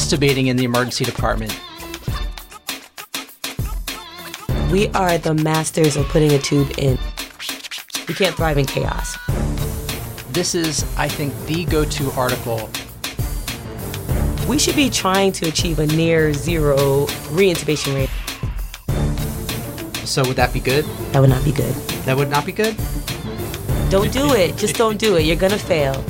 extubating in the emergency department. We are the masters of putting a tube in. We can't thrive in chaos. This is, I think, the go-to article. We should be trying to achieve a near zero reintubation rate. So would that be good? That would not be good. That would not be good? Don't do it. Just don't do it. You're going to fail.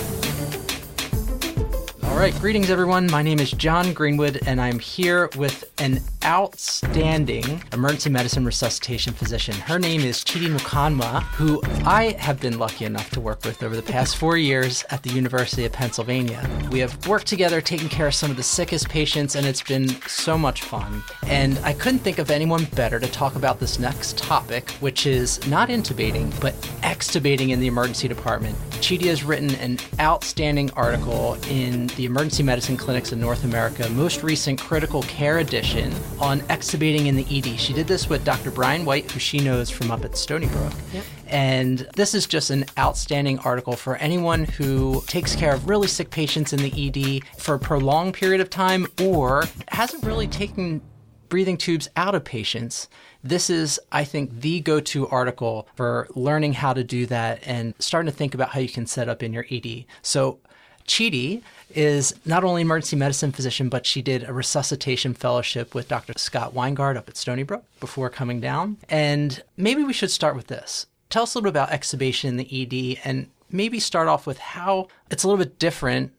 All right, greetings everyone. My name is John Greenwood, and I'm here with an outstanding emergency medicine resuscitation physician. Her name is Chidi Mukanwa, who I have been lucky enough to work with over the past 4 years at the University of Pennsylvania. We have worked together taking care of some of the sickest patients, and it's been so much fun. And I couldn't think of anyone better to talk about this next topic, which is not intubating, but extubating in the emergency department. Chidi has written an outstanding article in the Emergency Medicine Clinics in North America, most recent critical care edition, on extubating in the ED. She did this with Dr. Brian White, who she knows from up at Stony Brook. Yep. And this is just an outstanding article for anyone who takes care of really sick patients in the ED for a prolonged period of time or hasn't really taken breathing tubes out of patients. This is, I think, the go-to article for learning how to do that and starting to think about how you can set up in your ED. So Chidi is not only an emergency medicine physician, but she did a resuscitation fellowship with Dr. Scott Weingart up at Stony Brook before coming down. And maybe we should start with this. Tell us a little bit about extubation in the ED and maybe start off with how it's a little bit different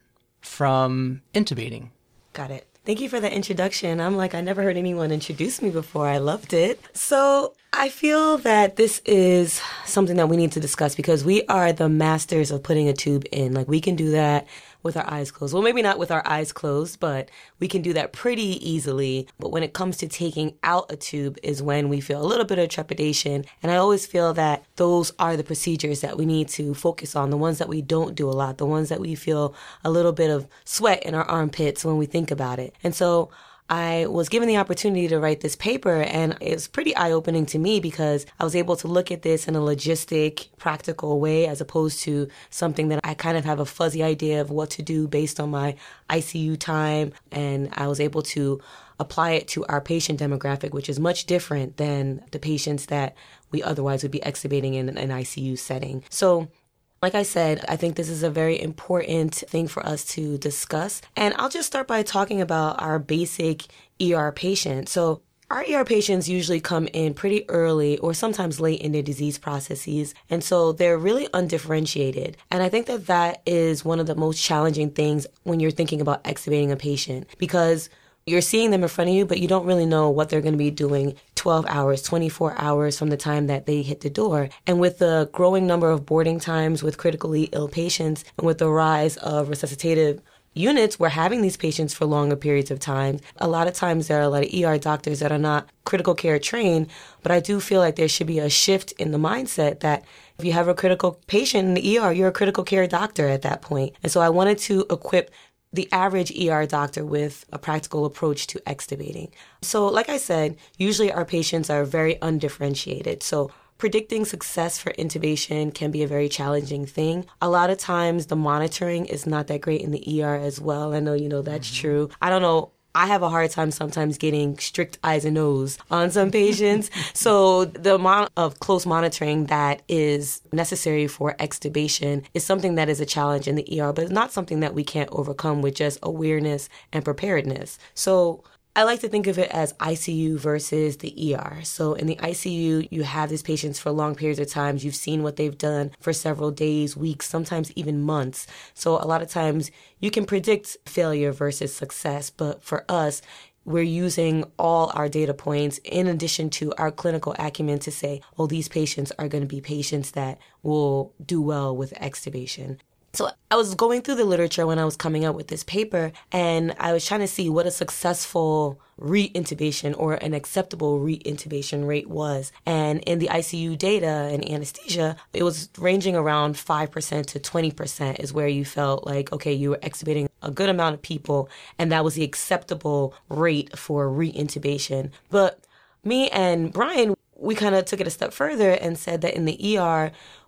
from intubating. Got it. Thank you for the introduction. I'm like, I never heard anyone introduce me before. I loved it. So I feel that this is something that we need to discuss because we are the masters of putting a tube in. Like, we can do that with our eyes closed. Well, maybe not with our eyes closed, but we can do that pretty easily. But when it comes to taking out a tube is when we feel a little bit of trepidation. And I always feel that those are the procedures that we need to focus on, the ones that we don't do a lot, the ones that we feel a little bit of sweat in our armpits when we think about it. And so I was given the opportunity to write this paper, and it was pretty eye-opening to me because I was able to look at this in a logistic, practical way as opposed to something that I kind of have a fuzzy idea of what to do based on my ICU time, and I was able to apply it to our patient demographic, which is much different than the patients that we otherwise would be extubating in an ICU setting. So like I said, I think this is a very important thing for us to discuss. And I'll just start by talking about our basic ER patient. So our ER patients usually come in pretty early or sometimes late in their disease processes. And so they're really undifferentiated. And I think that that is one of the most challenging things when you're thinking about extubating a patient because you're seeing them in front of you, but you don't really know what they're going to be doing 12 hours, 24 hours from the time that they hit the door. And with the growing number of boarding times with critically ill patients and with the rise of resuscitative units, we're having these patients for longer periods of time. A lot of times there are a lot of ER doctors that are not critical care trained, but I do feel like there should be a shift in the mindset that if you have a critical patient in the ER, you're a critical care doctor at that point. And so I wanted to equip the average ER doctor with a practical approach to extubating. So like I said, usually our patients are very undifferentiated. So predicting success for intubation can be a very challenging thing. A lot of times the monitoring is not that great in the ER as well. I know you know that's true. I don't know. I have a hard time sometimes getting strict eyes and nose on some patients. So the amount of close monitoring that is necessary for extubation is something that is a challenge in the ER, but it's not something that we can't overcome with just awareness and preparedness. So I like to think of it as ICU versus the ER. So in the ICU, you have these patients for long periods of time. You've seen what they've done for several days, weeks, sometimes even months. So a lot of times you can predict failure versus success. But for us, we're using all our data points in addition to our clinical acumen to say, oh, these patients are going to be patients that will do well with extubation. So I was going through the literature when I was coming up with this paper, and I was trying to see what a successful reintubation or an acceptable reintubation rate was. And in the ICU data and anesthesia, it was ranging around 5% to 20% is where you felt like, okay, you were extubating a good amount of people, and that was the acceptable rate for reintubation. But me and Brian, we kind of took it a step further and said that in the ER,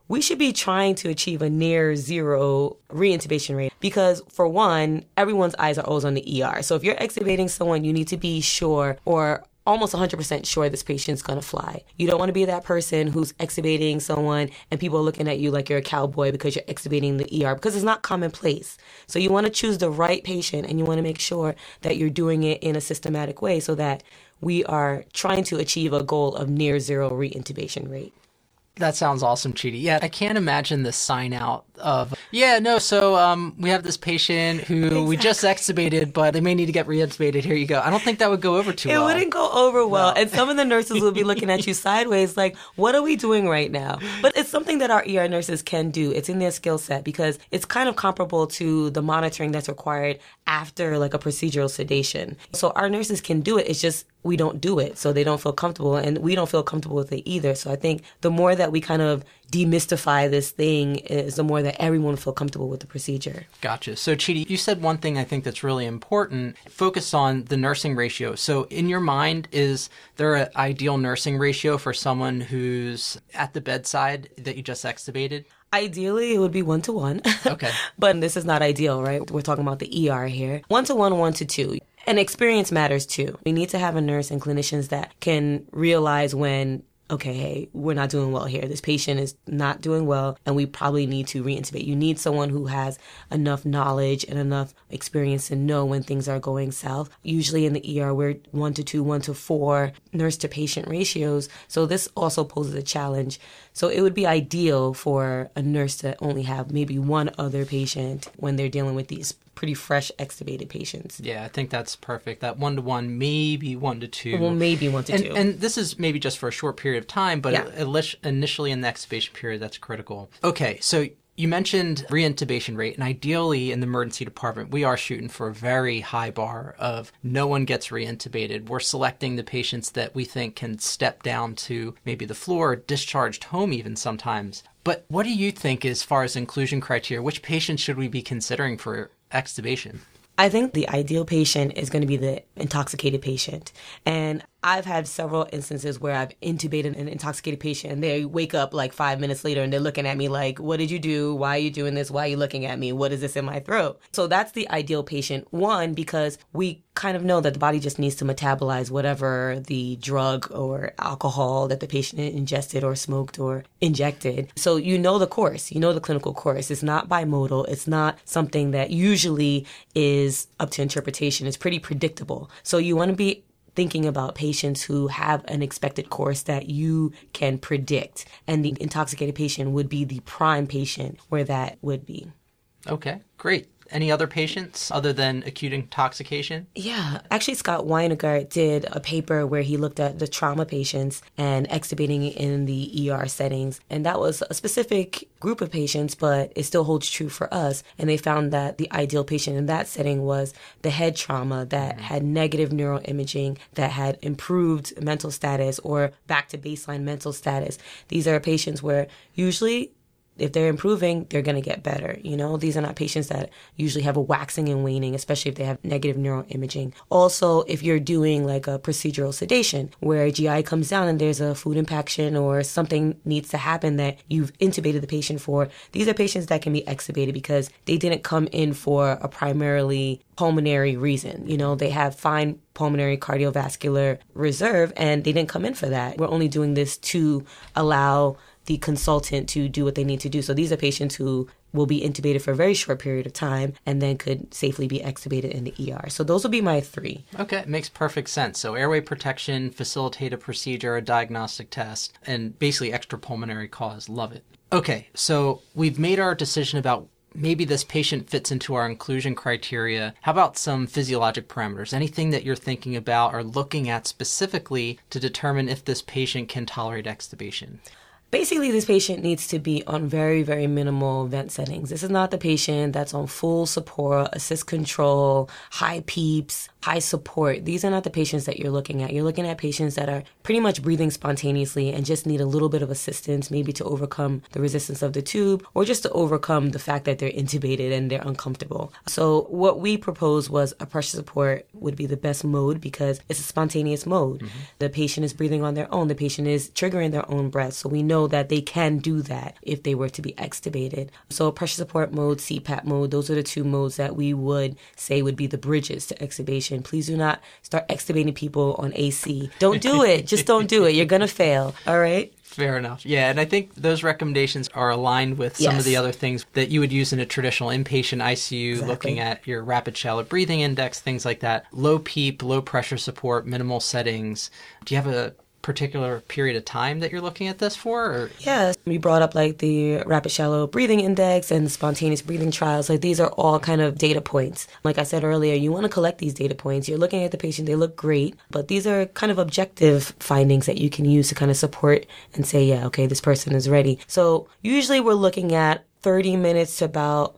we should be trying to achieve a near zero reintubation rate because, for one, everyone's eyes are always on the ER. So if you're extubating someone, you need to be sure or almost 100% sure this patient's going to fly. You don't want to be that person who's extubating someone and people are looking at you like you're a cowboy because you're extubating the ER, because it's not commonplace. So you want to choose the right patient, and you want to make sure that you're doing it in a systematic way so that we are trying to achieve a goal of near zero reintubation rate. That sounds awesome, Chidi. Yeah, I can't imagine the sign out of, we have this patient who we just extubated, but they may need to get reintubated. Here you go. I don't think that would go over too well. It wouldn't go over well. No. And some of the nurses will be looking at you sideways like, what are we doing right now? But it's something that our ER nurses can do. It's in their skill set because it's kind of comparable to the monitoring that's required after like a procedural sedation. So our nurses can do it. It's just we don't do it, so they don't feel comfortable, and we don't feel comfortable with it either. So I think the more that we kind of demystify this thing is the more that everyone will feel comfortable with the procedure. Gotcha. So Chidi, you said one thing I think that's really important, focus on the nursing ratio. So in your mind, is there an ideal nursing ratio for someone who's at the bedside that you just extubated? Ideally, it would be 1-to-1. Okay. But this is not ideal, right? We're talking about the ER here. 1-to-1, 1-to-2. And experience matters too. We need to have a nurse and clinicians that can realize when, okay, hey, we're not doing well here. This patient is not doing well, and we probably need to reintubate. You need someone who has enough knowledge and enough experience to know when things are going south. Usually in the ER, we're 1-to-2, 1-to-4 nurse-to-patient ratios. So this also poses a challenge. So it would be ideal for a nurse to only have maybe one other patient when they're dealing with these pretty fresh extubated patients. Yeah, I think that's perfect. That 1-to-1, maybe 1-to-2. Well, maybe 1-to-2. And this is maybe just for a short period of time, but initially in the extubation period, that's critical. Okay, so you mentioned reintubation rate, and ideally in the emergency department, we are shooting for a very high bar of no one gets reintubated. We're selecting the patients that we think can step down to maybe the floor or discharged home even sometimes. But what do you think as far as inclusion criteria? Which patients should we be considering for extubation? I think the ideal patient is going to be the intoxicated patient. And I've had several instances where I've intubated an intoxicated patient and they wake up like 5 minutes later and they're looking at me like, what did you do? Why are you doing this? Why are you looking at me? What is this in my throat? So that's the ideal patient. One, because we kind of know that the body just needs to metabolize whatever the drug or alcohol that the patient ingested or smoked or injected. So you know the course, you know the clinical course. It's not bimodal. It's not something that usually is up to interpretation. It's pretty predictable. So you want to be thinking about patients who have an expected course that you can predict. And the intoxicated patient would be the prime patient where that would be. Okay, great. Any other patients other than acute intoxication? Yeah. Actually, Scott Weingart did a paper where he looked at the trauma patients and extubating in the ER settings. And that was a specific group of patients, but it still holds true for us. And they found that the ideal patient in that setting was the head trauma that had negative neuroimaging, that had improved mental status or back to baseline mental status. These are patients where usually if they're improving, they're going to get better. You know, these are not patients that usually have a waxing and waning, especially if they have negative neuroimaging. Also, if you're doing like a procedural sedation where GI comes down and there's a food impaction or something needs to happen that you've intubated the patient for, these are patients that can be extubated because they didn't come in for a primarily pulmonary reason. You know, they have fine pulmonary cardiovascular reserve and they didn't come in for that. We're only doing this to allow the consultant to do what they need to do. So these are patients who will be intubated for a very short period of time and then could safely be extubated in the ER. So those will be my three. Okay, makes perfect sense. So airway protection, facilitate a procedure, a diagnostic test, and basically extrapulmonary cause. Love it. Okay, so we've made our decision about maybe this patient fits into our inclusion criteria. How about some physiologic parameters? Anything that you're thinking about or looking at specifically to determine if this patient can tolerate extubation? Basically, this patient needs to be on very, very minimal vent settings. This is not the patient that's on full support, assist control, high PEEPs, high support, these are not the patients that you're looking at. You're looking at patients that are pretty much breathing spontaneously and just need a little bit of assistance, maybe to overcome the resistance of the tube or just to overcome the fact that they're intubated and they're uncomfortable. So what we proposed was a pressure support would be the best mode because it's a spontaneous mode. Mm-hmm. The patient is breathing on their own. The patient is triggering their own breath. So we know that they can do that if they were to be extubated. So pressure support mode, CPAP mode, those are the two modes that we would say would be the bridges to extubation. Please do not start extubating people on AC. Don't do it. Just don't do it. You're going to fail. All right? Fair enough. Yeah, and I think those recommendations are aligned with some of the other things that you would use in a traditional inpatient ICU, looking at your rapid shallow breathing index, things like that. Low PEEP, low pressure support, minimal settings. Do you have a particular period of time that you're looking at this for? Or? Yes. We brought up like the rapid shallow breathing index and the spontaneous breathing trials. Like these are all kind of data points. Like I said earlier, you want to collect these data points. You're looking at the patient, they look great, but these are kind of objective findings that you can use to kind of support and say, yeah, okay, this person is ready. So usually we're looking at 30 minutes to about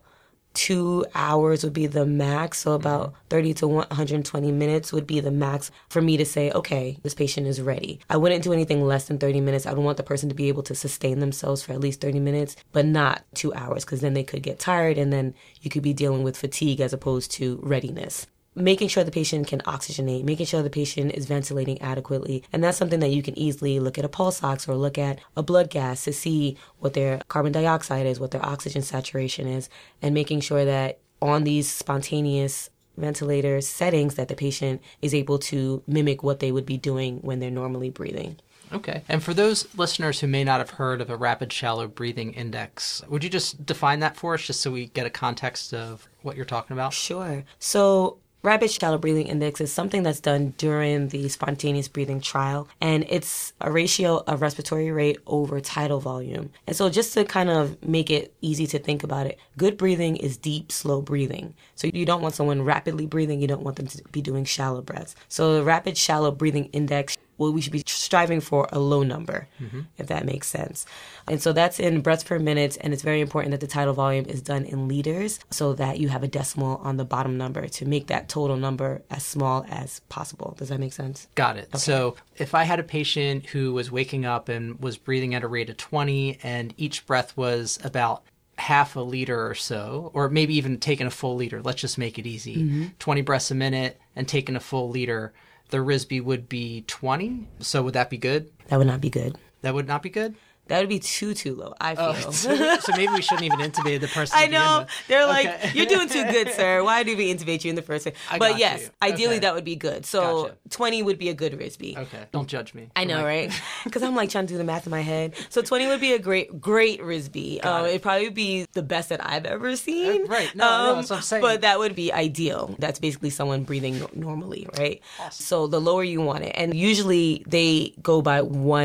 2 hours would be the max. So about 30 to 120 minutes would be the max for me to say, okay, this patient is ready. I wouldn't do anything less than 30 minutes. I would want the person to be able to sustain themselves for at least 30 minutes, but not 2 hours, because then they could get tired and then you could be dealing with fatigue as opposed to readiness. Making sure the patient can oxygenate, making sure the patient is ventilating adequately. And that's something that you can easily look at a pulse ox or look at a blood gas to see what their carbon dioxide is, what their oxygen saturation is, and making sure that on these spontaneous ventilator settings that the patient is able to mimic what they would be doing when they're normally breathing. Okay. And for those listeners who may not have heard of a rapid shallow breathing index, would you just define that for us just so we get a context of what you're talking about? Sure. So rapid shallow breathing index is something that's done during the spontaneous breathing trial, and it's a ratio of respiratory rate over tidal volume. And so just to kind of make it easy to think about it, good breathing is deep, slow breathing. So you don't want someone rapidly breathing, you don't want them to be doing shallow breaths. So the rapid shallow breathing index, well, we should be striving for a low number, if that makes sense. And so that's in breaths per minute, and it's very important that the tidal volume is done in liters so that you have a decimal on the bottom number to make that total number as small as possible. Does that make sense? Got it. Okay. So if I had a patient who was waking up and was breathing at a rate of 20, and each breath was about half a liter or so, or maybe even taking a full liter, let's just make it easy, 20 breaths a minute and taking a full liter, the RISB would be 20. So would that be good? That would not be good. That would not be good? That would be too low, I feel. So maybe we shouldn't even intubate the person. I know. They're like, you're doing too good, sir. Why do we intubate you in the first place? But yes, ideally that would be good. So 20 would be a good RISB. Okay. Don't judge me. I know, right? Because I'm like trying to do the math in my head. So 20 would be a great RISB. It'd probably be the best that I've ever seen. Right. No, that's what I'm saying. But that would be ideal. That's basically someone breathing normally, right? Awesome. So the lower you want it. And usually they go by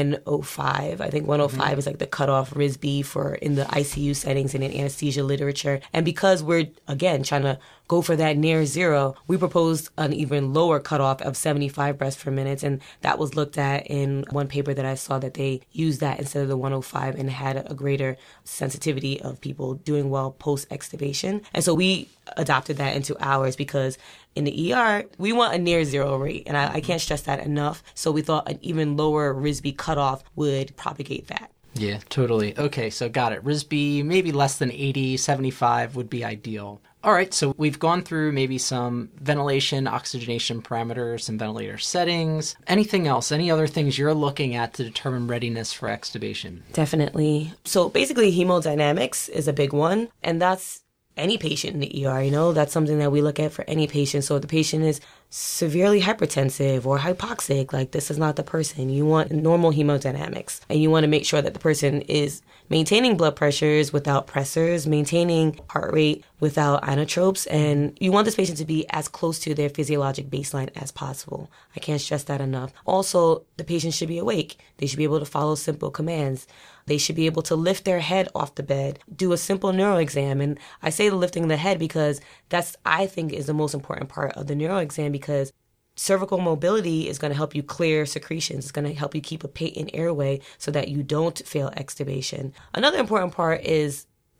105. I think 105 is like the cutoff RISB for in the ICU settings and in anesthesia literature. And because we're, again, trying to go for that near zero, we proposed an even lower cutoff of 75 breaths per minute. And that was looked at in one paper that I saw that they used that instead of the 105 and had a greater sensitivity of people doing well post-extubation. And so we adopted that into ours because in the ER, we want a near zero rate. And I can't stress that enough. So we thought an even lower RISB cutoff would propagate that. Yeah, totally. Okay, so got it. RISB, maybe less than 80, 75 would be ideal. All right, so we've gone through maybe some ventilation, oxygenation parameters, some ventilator settings. Anything else? Any other things you're looking at to determine readiness for extubation? Definitely. So basically, hemodynamics is a big one, and that's any patient in the ER, that's something that we look at for any patient. So if the patient is severely hypertensive or hypoxic, like this is not the person. You want normal hemodynamics, and you want to make sure that the person is maintaining blood pressures without pressors, maintaining heart rate without inotropes, and you want this patient to be as close to their physiologic baseline as possible. I can't stress that enough. Also, the patient should be awake. They should be able to follow simple commands. They should be able to lift their head off the bed, do a simple neuro exam. And I say the lifting the head because that's, I think, is the most important part of the neuro exam, because cervical mobility is going to help you clear secretions. It's going to help you keep a patent airway so that you don't fail extubation. Another important part is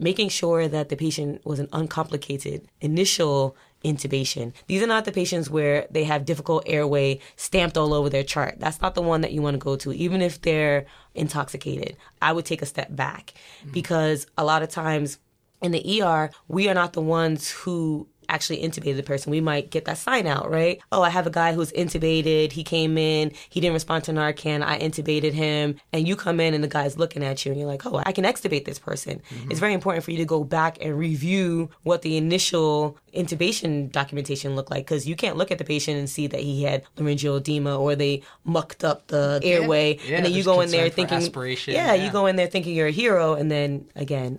making sure that the patient was an uncomplicated initial intubation. These are not the patients where they have difficult airway stamped all over their chart. That's not the one that you want to go to, even if they're intoxicated. I would take a step back because a lot of times in the ER, we are not the ones who actually intubated the person. We might get that sign out, right? Oh, I have a guy who's intubated. He came in. He didn't respond to Narcan. I intubated him. And you come in and the guy's looking at you and you're like, oh, I can extubate this person. It's very important for you to go back and review what the initial intubation documentation looked like, because you can't look at the patient and see that he had laryngeal edema or they mucked up the airway. And then you go in there thinking, you go in there thinking you're a hero. And then again,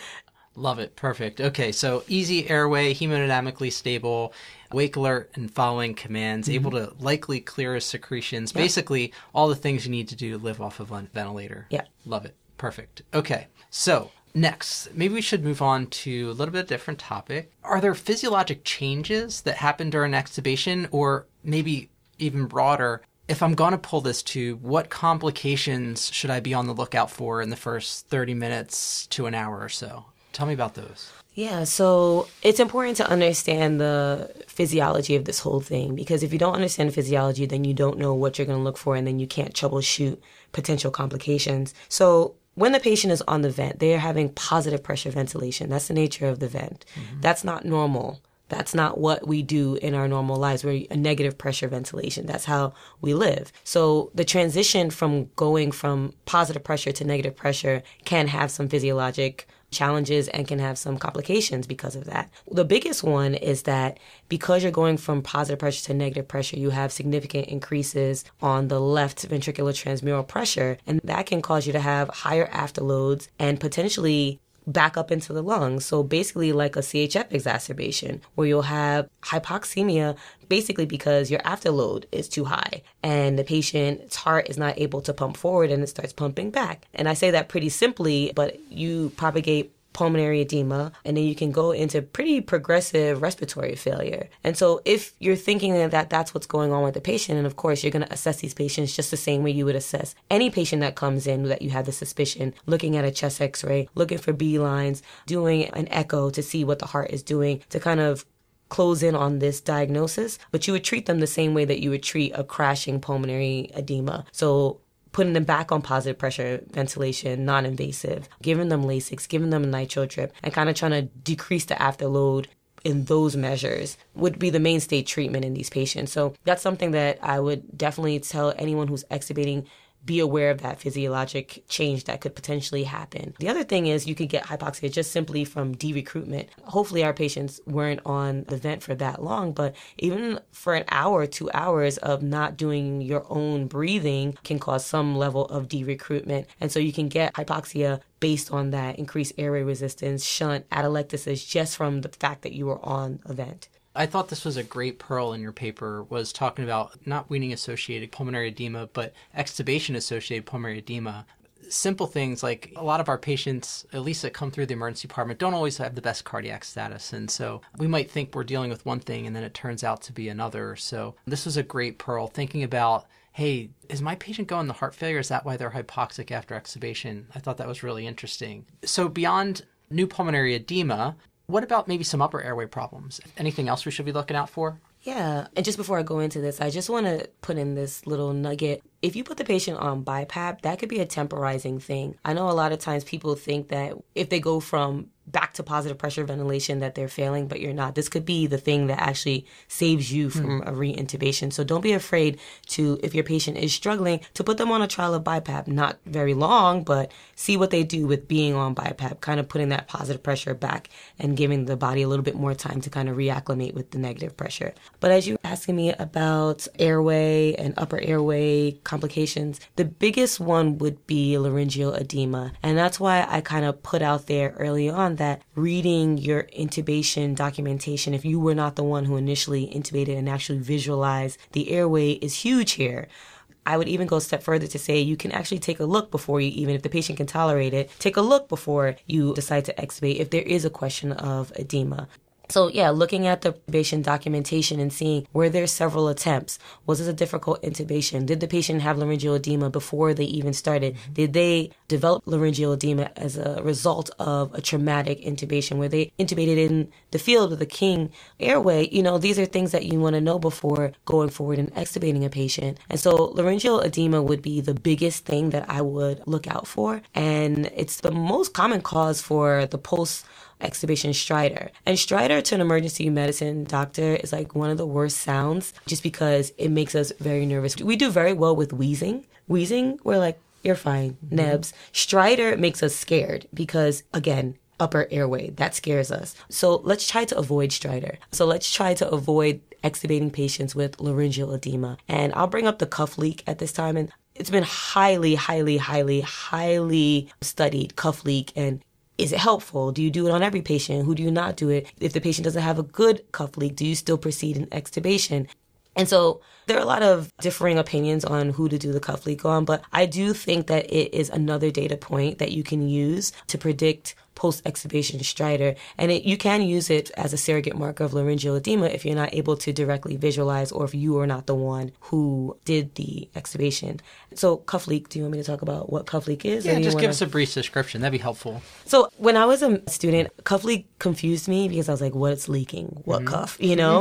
love it. Perfect. Okay, so easy airway, hemodynamically stable, wake alert and following commands, able to likely clear his secretions, basically all the things you need to do to live off of a ventilator. Yeah. Love it. Perfect. Okay, so next, maybe we should move on to a little bit different topic. Are there physiologic changes that happen during extubation, or maybe even broader, if I'm going to pull this tube, what complications should I be on the lookout for in the first 30 minutes to an hour or so? Tell me about those. Yeah, so it's important to understand the physiology of this whole thing, because if you don't understand physiology, then you don't know what you're going to look for, and then you can't troubleshoot potential complications. So when the patient is on the vent, they are having positive pressure ventilation. That's the nature of the vent. That's not normal. That's not what we do in our normal lives. We're a negative pressure ventilation. That's how we live. So the transition from going from positive pressure to negative pressure can have some physiologic challenges and can have some complications because of that. The biggest one is that because you're going from positive pressure to negative pressure, you have significant increases on the left ventricular transmural pressure, and that can cause you to have higher afterloads and potentially back up into the lungs. So basically like a CHF exacerbation where you'll have hypoxemia basically because your afterload is too high and the patient's heart is not able to pump forward and it starts pumping back. And I say that pretty simply, but you propagate pulmonary edema, and then you can go into pretty progressive respiratory failure. And so if you're thinking that that's what's going on with the patient, and of course you're going to assess these patients just the same way you would assess any patient that comes in that you have the suspicion, looking at a chest x-ray, looking for B lines, doing an echo to see what the heart is doing to kind of close in on this diagnosis, but you would treat them the same way that you would treat a crashing pulmonary edema. So putting them back on positive pressure ventilation, non-invasive, giving them Lasix, giving them a nitro drip, and kind of trying to decrease the afterload in those measures would be the mainstay treatment in these patients. So that's something that I would definitely tell anyone who's extubating, be aware of that physiologic change that could potentially happen. The other thing is you could get hypoxia just simply from de-recruitment. Hopefully our patients weren't on the vent for that long, but even for an hour, 2 hours of not doing your own breathing can cause some level of de-recruitment. And so you can get hypoxia based on that increased airway resistance, shunt, atelectasis, just from the fact that you were on a vent. I thought this was a great pearl in your paper, was talking about not weaning-associated pulmonary edema, but extubation-associated pulmonary edema. Simple things like a lot of our patients, at least that come through the emergency department, don't always have the best cardiac status. And so we might think we're dealing with one thing and then it turns out to be another. So this was a great pearl, thinking about, hey, is my patient going to heart failure? Is that why they're hypoxic after extubation? I thought that was really interesting. So beyond new pulmonary edema, what about maybe some upper airway problems? Anything else we should be looking out for? Yeah. And just before I go into this, I just want to put in this little nugget. If you put the patient on BiPAP, that could be a temporizing thing. I know a lot of times people think that if they go from back to positive pressure ventilation that they're failing, but you're not. This could be the thing that actually saves you from a re-intubation. So don't be afraid to, if your patient is struggling, to put them on a trial of BiPAP. Not very long, but see what they do with being on BiPAP, kind of putting that positive pressure back and giving the body a little bit more time to kind of reacclimate with the negative pressure. But as you're asking me about airway and upper airway complications, the biggest one would be laryngeal edema. And that's why I kind of put out there early on that reading your intubation documentation, if you were not the one who initially intubated and actually visualized the airway, is huge here. I would even go a step further to say you can actually take a look before you, even if the patient can tolerate it, take a look before you decide to extubate if there is a question of edema. So yeah, looking at the intubation documentation and seeing were there several attempts? Was this a difficult intubation? Did the patient have laryngeal edema before they even started? Did they develop laryngeal edema as a result of a traumatic intubation? Were they intubated in the field of the King airway? These are things that you want to know before going forward and extubating a patient. And so laryngeal edema would be the biggest thing that I would look out for. And it's the most common cause for the post-extubation stridor. And stridor to an emergency medicine doctor is like one of the worst sounds just because it makes us very nervous. We do very well with wheezing. Wheezing, we're like, you're fine, nebs. Stridor makes us scared because, again, upper airway, that scares us. So let's try to avoid stridor. So let's try to avoid extubating patients with laryngeal edema. And I'll bring up the cuff leak at this time. And it's been highly, highly, highly, highly studied, cuff leak. And is it helpful? Do you do it on every patient? Who do you not do it? If the patient doesn't have a good cuff leak, do you still proceed in extubation? And so there are a lot of differing opinions on who to do the cuff leak on, but I do think that it is another data point that you can use to predict post-extubation stridor. And you can use it as a surrogate marker of laryngeal edema if you're not able to directly visualize or if you are not the one who did the extubation. So cuff leak, do you want me to talk about what cuff leak is? Yeah, just give us a brief description. That'd be helpful. So when I was a student, cuff leak confused me because I was like, what's leaking? What cuff?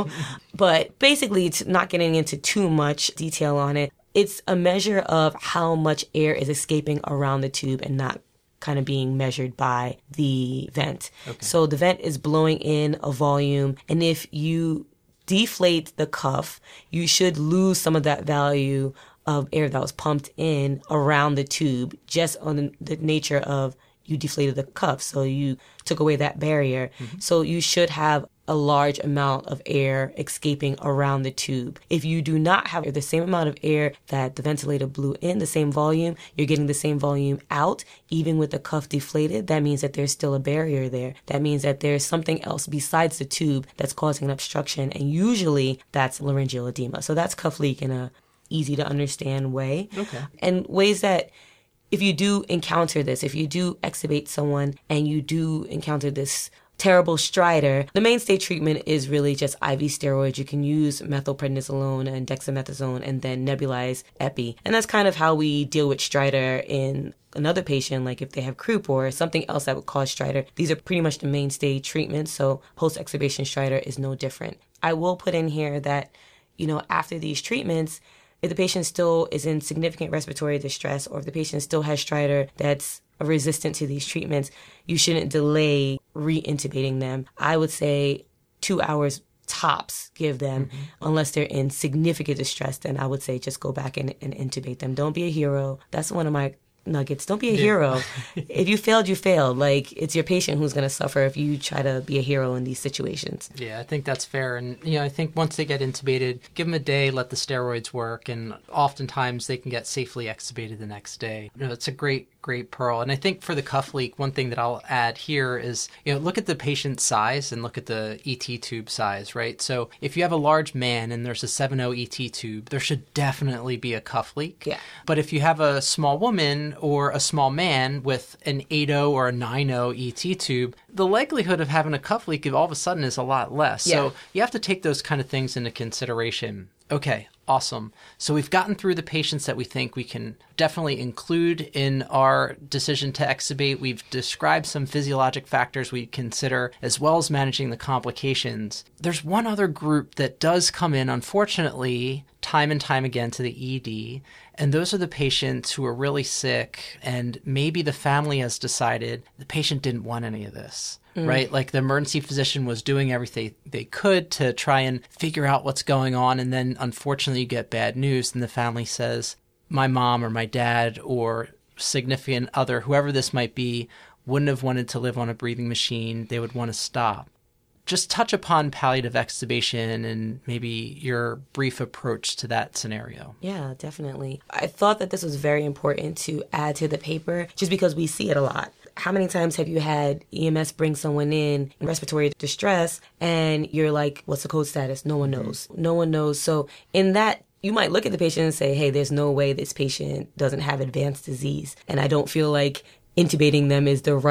But basically, not getting into too much detail on it, it's a measure of how much air is escaping around the tube and not kind of being measured by the vent. Okay. So the vent is blowing in a volume, and if you deflate the cuff, you should lose some of that value of air that was pumped in around the tube just on the nature of you deflated the cuff. So you took away that barrier. Mm-hmm. So you should have a large amount of air escaping around the tube. If you do not have the same amount of air that the ventilator blew in, the same volume, you're getting the same volume out, even with the cuff deflated, that means that there's still a barrier there. That means that there's something else besides the tube that's causing an obstruction, and usually that's laryngeal edema. So that's cuff leak in a easy to understand way. Okay. And ways that if you do encounter this, if you do extubate someone and you do encounter this terrible stridor, the mainstay treatment is really just IV steroids. You can use methylprednisolone and dexamethasone and then nebulize epi. And that's kind of how we deal with stridor in another patient, like if they have croup or something else that would cause stridor. These are pretty much the mainstay treatments, so post-extubation stridor is no different. I will put in here that, after these treatments, if the patient still is in significant respiratory distress or if the patient still has stridor that's resistant to these treatments, you shouldn't delay re-intubating them. I would say 2 hours tops give them, unless they're in significant distress, then I would say just go back and intubate them. Don't be a hero. That's one of my nuggets. Don't be a hero. If you failed, you failed. Like, it's your patient who's going to suffer if you try to be a hero in these situations. Yeah, I think that's fair. And, I think once they get intubated, give them a day, let the steroids work, and oftentimes they can get safely extubated the next day. It's a great pearl. And I think for the cuff leak, one thing that I'll add here is, look at the patient size and look at the ET tube size, right? So if you have a large man and there's a 7.0 ET tube, there should definitely be a cuff leak. Yeah. But if you have a small woman or a small man with an 8.0 or a 9.0 ET tube, the likelihood of having a cuff leak all of a sudden is a lot less. Yeah. So you have to take those kind of things into consideration. Okay, awesome. So we've gotten through the patients that we think we can definitely include in our decision to extubate. We've described some physiologic factors we consider, as well as managing the complications. There's one other group that does come in, unfortunately, time and time again to the ED, and those are the patients who are really sick, and maybe the family has decided the patient didn't want any of this. Right? Like the emergency physician was doing everything they could to try and figure out what's going on. And then unfortunately you get bad news and the family says, my mom or my dad or significant other, whoever this might be, wouldn't have wanted to live on a breathing machine. They would want to stop. Just touch upon palliative extubation and maybe your brief approach to that scenario. Yeah, definitely. I thought that this was very important to add to the paper just because we see it a lot. How many times have you had EMS bring someone in respiratory distress and you're like, what's the code status? No one knows. No one knows. So in that, you might look at the patient and say, hey, there's no way this patient doesn't have advanced disease. And I don't feel like intubating them is the right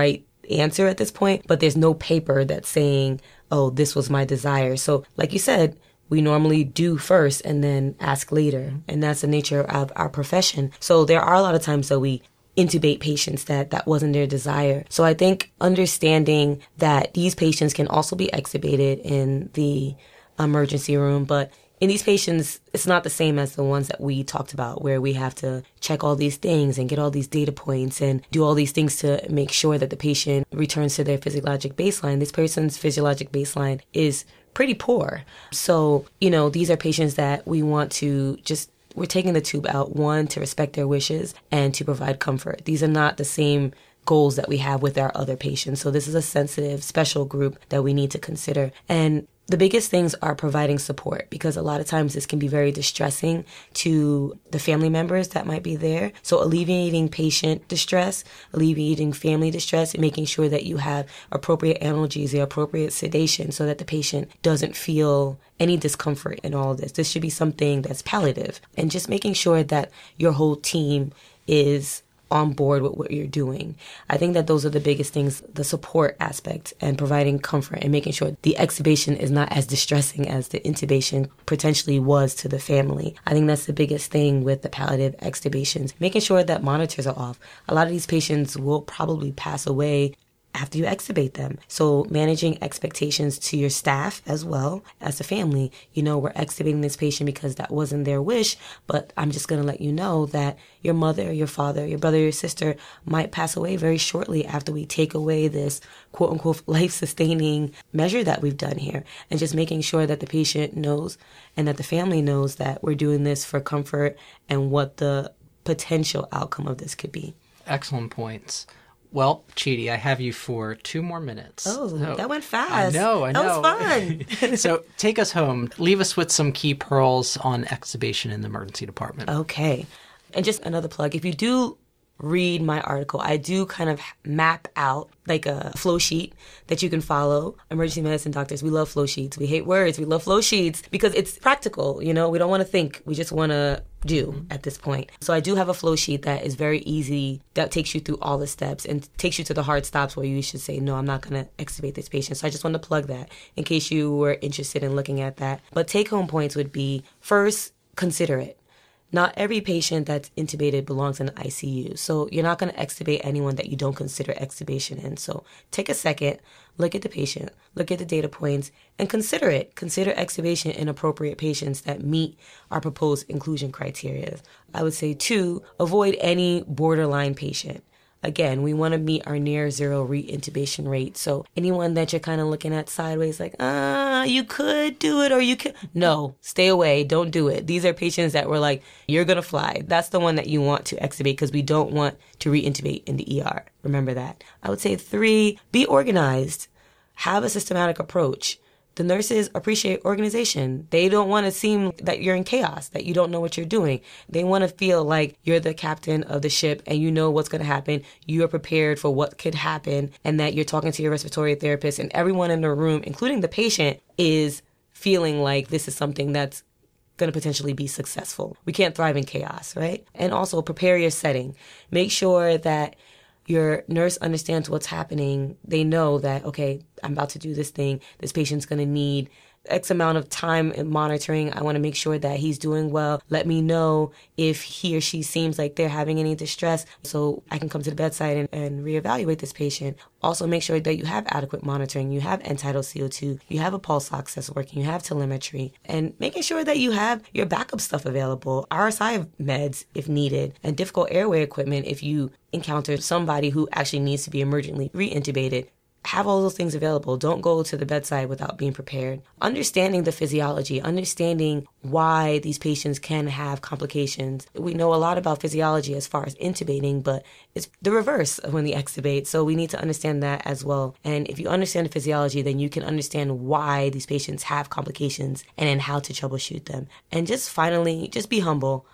answer at this point, but there's no paper that's saying, oh, this was my desire. So like you said, we normally do first and then ask later. And that's the nature of our profession. So there are a lot of times that we intubate patients that wasn't their desire. So I think understanding that these patients can also be extubated in the emergency room, but in these patients, it's not the same as the ones that we talked about, where we have to check all these things and get all these data points and do all these things to make sure that the patient returns to their physiologic baseline. This person's physiologic baseline is pretty poor. So, these are patients that we want to we're taking the tube out, one, to respect their wishes and to provide comfort. These are not the same goals that we have with our other patients. So this is a sensitive, special group that we need to consider. And the biggest things are providing support, because a lot of times this can be very distressing to the family members that might be there. So alleviating patient distress, alleviating family distress, and making sure that you have appropriate analgesia, appropriate sedation, so that the patient doesn't feel any discomfort in all of this. This should be something that's palliative, and just making sure that your whole team is on board with what you're doing. I think that those are the biggest things, the support aspect and providing comfort and making sure the extubation is not as distressing as the intubation potentially was to the family. I think that's the biggest thing with the palliative extubations, making sure that monitors are off. A lot of these patients will probably pass away after you extubate them. So managing expectations to your staff as well as the family. We're extubating this patient because that wasn't their wish, but I'm just going to let you know that your mother, your father, your brother, your sister might pass away very shortly after we take away this quote unquote life-sustaining measure that we've done here. And just making sure that the patient knows and that the family knows that we're doing this for comfort and what the potential outcome of this could be. Excellent points. Well, Chidi, I have you for 2 more minutes. Oh, that went fast. I know. That was fun. So take us home. Leave us with some key pearls on extubation in the emergency department. Okay. And just another plug. If you do read my article, I do kind of map out like a flow sheet that you can follow. Emergency medicine doctors, we love flow sheets. We hate words. We love flow sheets because it's practical. We don't want to think. We just want to do at this point. So I do have a flow sheet that is very easy, that takes you through all the steps and takes you to the hard stops where you should say, no, I'm not going to extubate this patient. So I just want to plug that in case you were interested in looking at that. But take-home points would be, first, consider it. Not every patient that's intubated belongs in an ICU. So you're not going to extubate anyone that you don't consider extubation in. So take a second, look at the patient, look at the data points, and consider it. Consider extubation in appropriate patients that meet our proposed inclusion criteria. I would say 2, avoid any borderline patient. Again, we want to meet our near zero re-intubation rate. So anyone that you're kind of looking at sideways like, you could do it or you could. No, stay away. Don't do it. These are patients that were like, you're going to fly. That's the one that you want to extubate because we don't want to re-intubate in the ER. Remember that. I would say 3, be organized. Have a systematic approach. The nurses appreciate organization. They don't want to seem that you're in chaos, that you don't know what you're doing. They want to feel like you're the captain of the ship and you know what's going to happen. You are prepared for what could happen and that you're talking to your respiratory therapist and everyone in the room, including the patient, is feeling like this is something that's going to potentially be successful. We can't thrive in chaos, right? And also prepare your setting. Make sure that your nurse understands what's happening. They know that, okay, I'm about to do this thing. This patient's going to need X amount of time in monitoring. I want to make sure that he's doing well. Let me know if he or she seems like they're having any distress so I can come to the bedside and reevaluate this patient. Also make sure that you have adequate monitoring. You have end-tidal CO2. You have a pulse ox that's working. You have telemetry. And making sure that you have your backup stuff available, RSI meds if needed, and difficult airway equipment if you encounter somebody who actually needs to be emergently re-intubated. Have all those things available. Don't go to the bedside without being prepared. Understanding the physiology, understanding why these patients can have complications. We know a lot about physiology as far as intubating, but it's the reverse of when we extubate. So we need to understand that as well. And if you understand the physiology, then you can understand why these patients have complications and then how to troubleshoot them. And just finally, just be humble.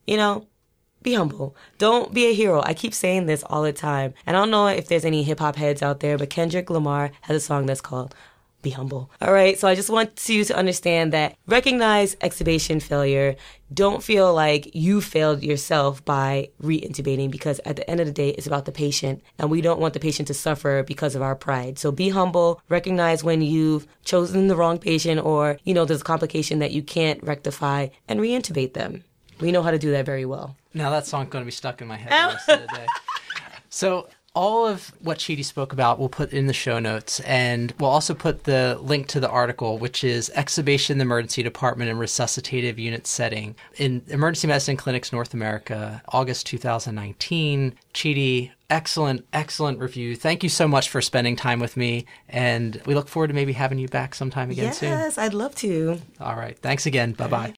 Be humble. Don't be a hero. I keep saying this all the time. And I don't know if there's any hip-hop heads out there, but Kendrick Lamar has a song that's called be humble. All right. So I just want you to understand that recognize extubation failure. Don't feel like you failed yourself by re-intubating, because at the end of the day, it's about the patient, and we don't want the patient to suffer because of our pride. So be humble, recognize when you've chosen the wrong patient, or, there's a complication that you can't rectify, and re-intubate them. We know how to do that very well. Now that song's going to be stuck in my head the rest of the day. So all of what Chidi spoke about we'll put in the show notes, and we'll also put the link to the article, which is Extubation in the Emergency Department and Resuscitative Unit Setting in Emergency Medicine Clinics North America, August 2019. Chidi, excellent review. Thank you so much for spending time with me, and we look forward to maybe having you back sometime again soon. Yes, I'd love to. All right. Thanks again. Bye-bye.